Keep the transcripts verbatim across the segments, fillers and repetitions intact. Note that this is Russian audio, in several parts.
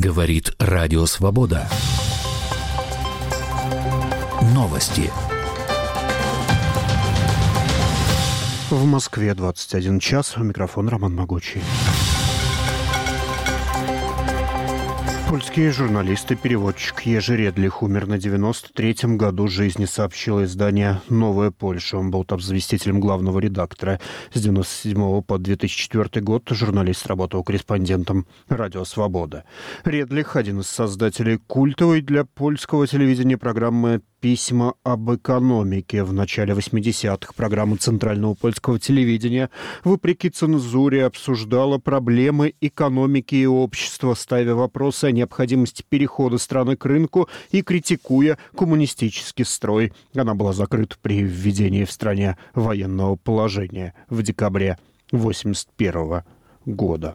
Говорит Радио Свобода. Новости. В Москве двадцать один час. У микрофона Роман Могучий. Польский журналист и переводчик Ежи Редлих умер на девяносто третьем году жизни, сообщило издание «Новая Польша». Он был там заместителем главного редактора. С девяносто седьмого по две тысячи четвёртый год журналист работал корреспондентом «Радио Свобода». Редлих – один из создателей культовой для польского телевидения программы «Письма об экономике». В начале восьмидесятых программа Центрального польского телевидения, вопреки цензуре, обсуждала проблемы экономики и общества, ставя вопросы о необходимости перехода страны к рынку и критикуя коммунистический строй. Она была закрыта при введении в стране военного положения в декабре восемьдесят первого года.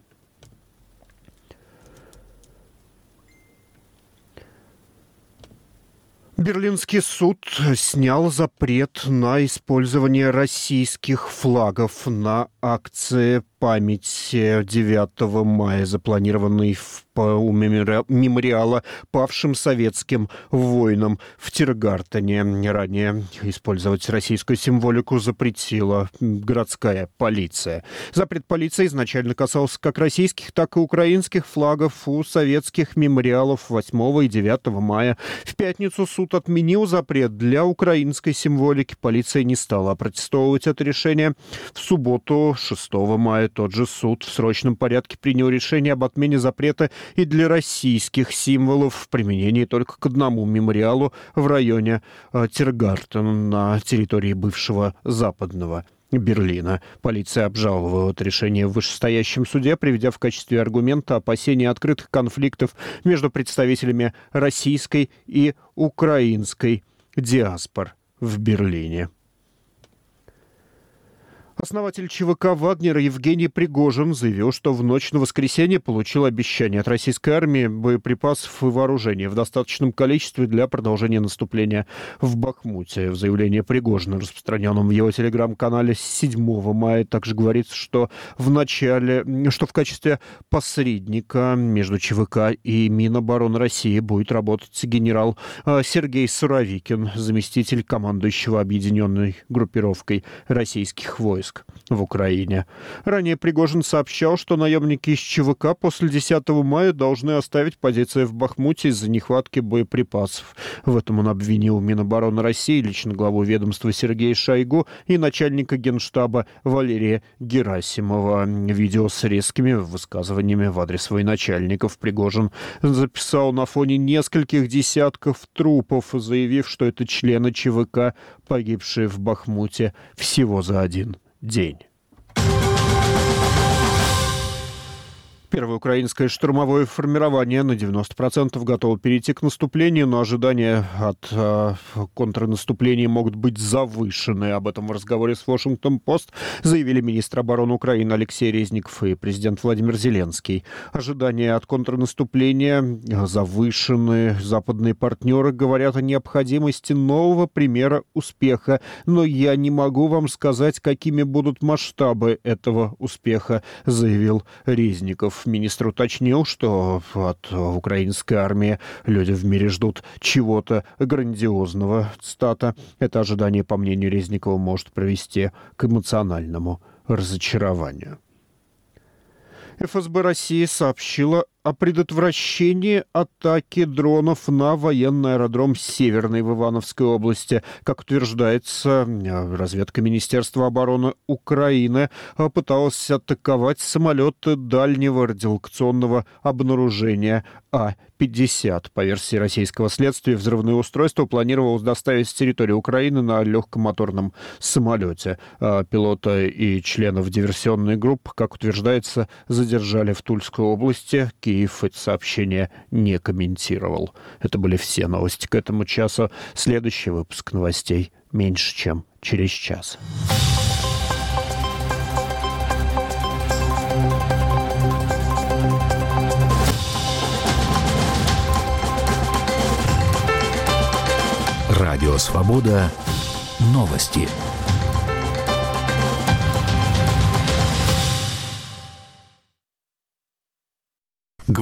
Берлинский суд снял запрет на использование российских флагов на акции памяти девятого мая, запланированной в у мемориала павшим советским воинам в Тиргартене. Ранее использовать российскую символику запретила городская полиция. Запрет полиции изначально касался как российских, так и украинских флагов у советских мемориалов восьмого и девятого мая. В пятницу суд отменил запрет для украинской символики. Полиция не стала опротестовывать это решение. В субботу, шестого мая, тот же суд в срочном порядке принял решение об отмене запрета и для российских символов в применении только к одному мемориалу в районе э, Тиргартен на территории бывшего Западного Берлина. Полиция обжаловала это решение в вышестоящем суде, приведя в качестве аргумента опасения открытых конфликтов между представителями российской и украинской диаспор в Берлине. Основатель ЧВК «Вагнера» Евгений Пригожин заявил, что в ночь на воскресенье получил обещание от российской армии боеприпасов и вооружения в достаточном количестве для продолжения наступления в Бахмуте. В заявлении Пригожина, распространенном в его телеграм-канале седьмого мая, также говорится, что в начале, что в качестве посредника между ЧВК и Минобороны России будет работать генерал Сергей Суровикин, заместитель командующего объединенной группировкой российских войск в Украине. Ранее Пригожин сообщал, что наемники из ЧВК после десятого мая должны оставить позиции в Бахмуте из-за нехватки боеприпасов. В этом он обвинил Минобороны России, лично главу ведомства Сергея Шойгу и начальника Генштаба Валерия Герасимова. Видео с резкими высказываниями в адрес военачальников Пригожин записал на фоне нескольких десятков трупов, заявив, что это члены ЧВК, погибшие в Бахмуте всего за один день. Первое украинское штурмовое формирование на девяносто процентов готово перейти к наступлению, но ожидания от э, контрнаступления могут быть завышены. Об этом в разговоре с Вашингтон-Пост заявили министр обороны Украины Алексей Резников и президент Владимир Зеленский. Ожидания от контрнаступления завышены. Западные партнеры говорят о необходимости нового примера успеха, но я не могу вам сказать, какими будут масштабы этого успеха, заявил Резников. Министр уточнил, что от украинской армии люди в мире ждут чего-то грандиозного. Цитата: «Это ожидание, по мнению Резникова, может привести к эмоциональному разочарованию». эф эс бэ России сообщила о предотвращении атаки дронов на военный аэродром Северный в Ивановской области. Как утверждается, разведка Министерства обороны Украины пыталась атаковать самолеты дальнего радиолокационного обнаружения А пятьдесят. По версии российского следствия, взрывное устройство планировалось доставить с территории Украины на легкомоторном самолете. Пилота и членов диверсионной группы, как утверждается, задержали в Тульской области. Киев это сообщение не комментировал. Это были все новости к этому часу. Следующий выпуск новостей меньше, чем через час. Радио Свобода. Новости.